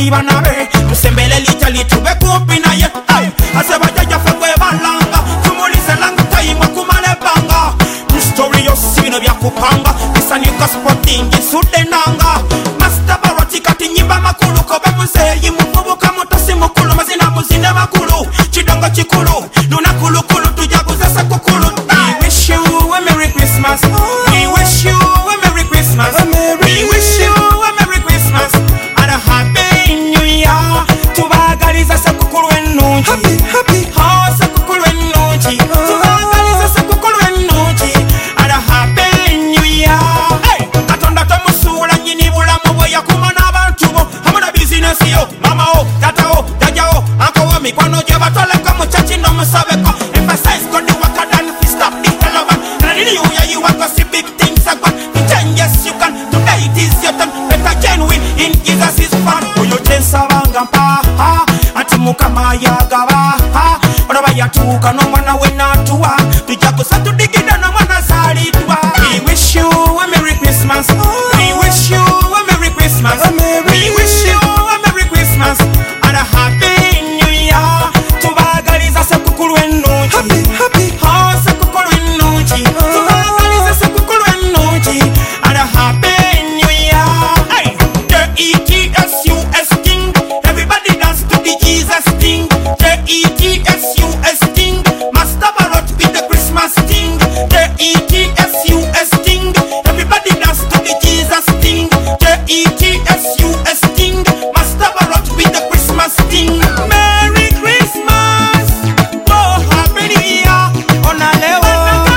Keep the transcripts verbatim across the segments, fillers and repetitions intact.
bali banabe tusembele litali tube kumpi naye aseba jaja fekwe balanga tumulize langa tayimwa kumale banga story yosibino byakupanga isanyuka sporting isude nanga Master Barati kati nyimba makulu kobe muzeyi muvubuka mutasi mukulu mazina muzine makulu chidongo chikulu nuna kulu kulu tujaguza sakukulu we wish you a Merry Christmas we wish you a Merry Christmas we wish you a Merry Christmas and a Happy New Year tubagaliza sakukulu enungi happy happy ha sakukulu enungi tubagaliza sakukulu enungi and a Happy New Year hey katonda tomusula nyini bulamu bwe yakumana abantu bo hamuna business yo mama o tata o jaja o uncle wa mikwano je batoleka mu church no musabeko emphasize God the work and fi stop the hell and in you yeah you want to see big things happen yes you can today it is your turn better genuine in Jesus is fun oyo tensa banga pa ha atumuka yagaba ha oraba yatuka no mwana we natuwa tujakusa tudigida no mwana salidwa we wish you a Merry Christmas we wish you a Merry Christmas we wish you a Merry Christmas and a Happy New Year tubagaliza sakukulu enungi happy happy ha sakukulu enungi tubagaliza sakukulu enungi and a Happy New Year hey the E T S U S King everybody dance to the Jesus thing the E T S U S King Master Barot with the Christmas thing the E T S U S King everybody dance to the Jesus thing the E T S U S King Master Barot with the Christmas thing Merry Christmas oh Happy New Year onalewo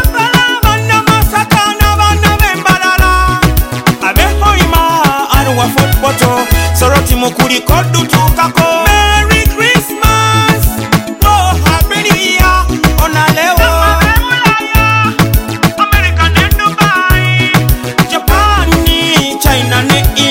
bana masakana bana bembalala abehoima anuwa football soroti mukuli kodu tukako Merry Christmas oh Happy New Year onalewo America and Dubai Japan China ne